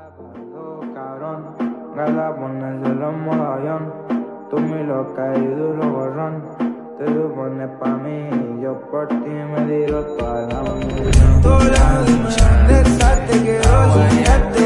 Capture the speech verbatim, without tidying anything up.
Cabrón, gala ponerse los modo avión. Tú muy loca y duro borrón. Te supones pa' mí y yo por ti me tiro toda la munición. Toda la emoción de esa te quedó sin